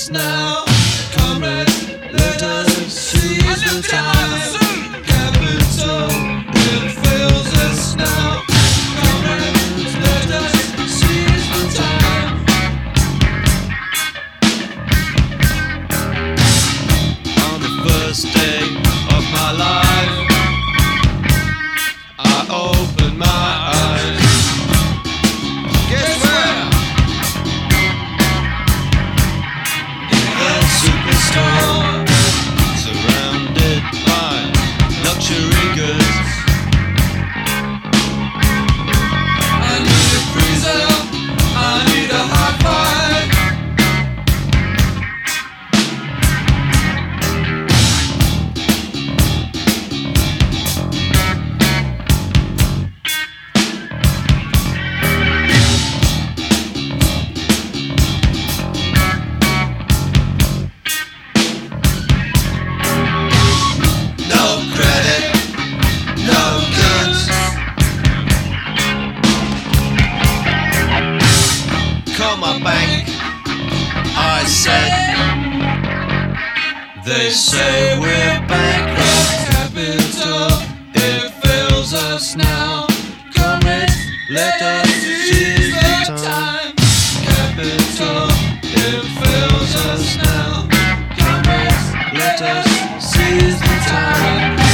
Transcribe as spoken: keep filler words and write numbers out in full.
us now. Comrades, let us seize the time. Capital, it fails us now. Comrades, let us seize the time. On the first day of my life, I opened my eyes. Guess where? In the superstore, surrounded by luxury goods. I need a freezer, I need a high five. Call my bank, I said. They say we're bankrupt. Capital, it fails us now. Comrades, let us seize the time. Capital, it fails us now. Comrades, let us seize the time.